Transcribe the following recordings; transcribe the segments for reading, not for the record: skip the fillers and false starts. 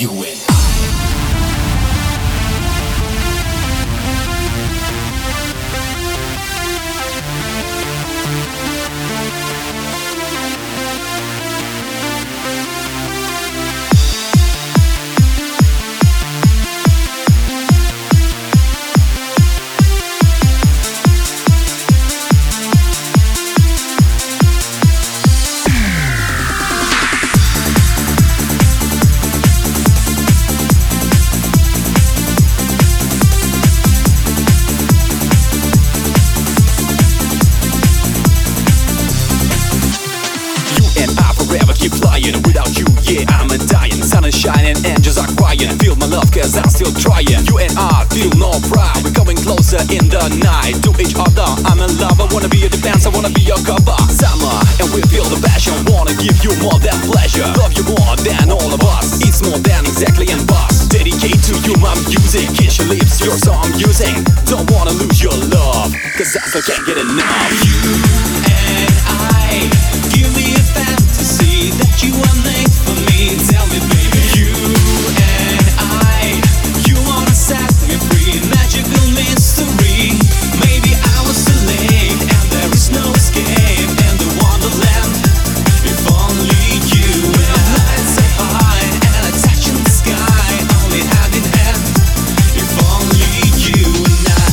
you and keep flying. Without you, yeah, I'm a dying. Sun is shining, angels are crying. Feel my love, cause I'm still trying. You and I feel no pride. We're coming closer in the night to each other. I'm in love, I wanna be your defense, I wanna be your cover. Summer, and we feel the passion. Wanna give you more than pleasure. Love you more than all of us. It's more than exactly and bus. Dedicate to you my music. Kiss your lips, your song I'm using. Don't wanna lose your love, cause I still can't get enough. You and I, give me a fantasy that you are made for me. Tell me, baby, you and I, you wanna set me free. Magical mystery. Maybe I was too late and there is no escape in the wonderland. If only you and I fly so high and a touch in the sky, only hand in hand. If only you and I.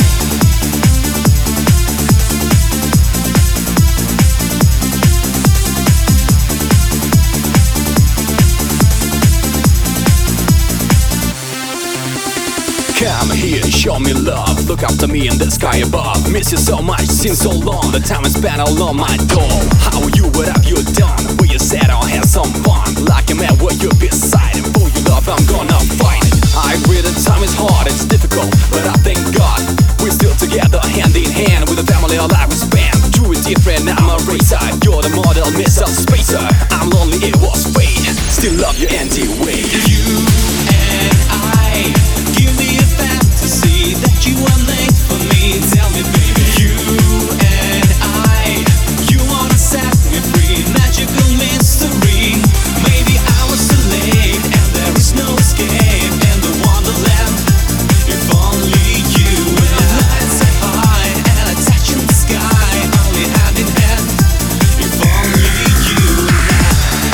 Come here, show me love. Look up to me in the sky above. Miss you so much, seems so long. The time is spent all on my door. How are you, what have you done? Where you said I'll have some fun. Like a man where you're beside him. For your love, I'm gonna fight it. I agree that time is hard, it's difficult, but I thank God we're still together, hand in hand. With a family, our life we spent. True is different, I'm a racer. You're the model, Mr. Spacer. I'm lonely, it was fate. Still love you anyway. You and I, give me a fantasy that you are made for me. Tell me, baby, you and I, you wanna set me free. Magical mystery. Maybe I was too late and there is no escape in the wonderland. If only you and I fly so high and a touch in the sky, only hand in hand. If only you and I.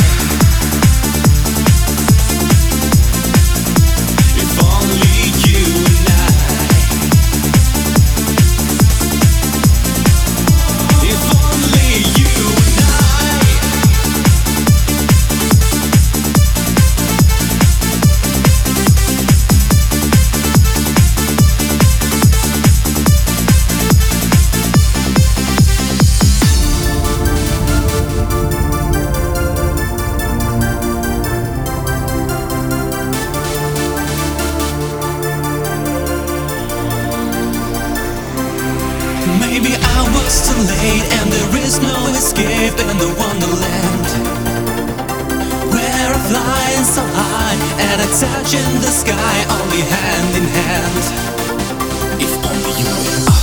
If only you and I. If only you and I. Maybe I was too late and there is no escape in the wonderland, where I fly so high and I touch in the sky, only hand in hand. If only you and I.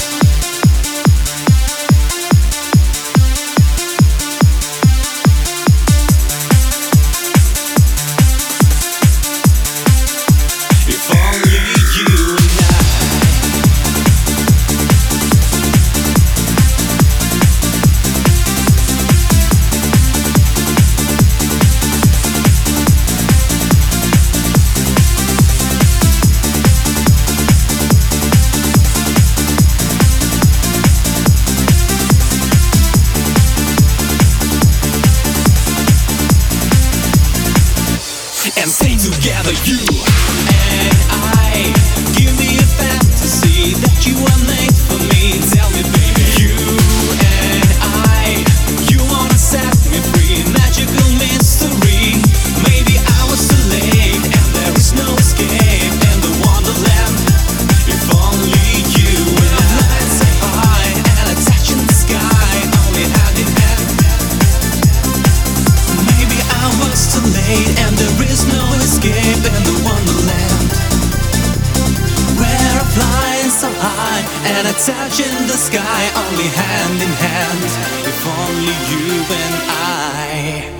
If only you and I. And stay together, you And I, give me a fantasy that you are made for me. Tell me, baby, you and I, you wanna set me free. Magical mystery. Maybe I was too late and there is no escape in the wonderland. If only you and I fly so high and a touch in the sky, only hand in hand. Maybe I was too late and there is no escape in the wonderland, where I fly so high and I touch in the sky, only hand in hand. If only you and I.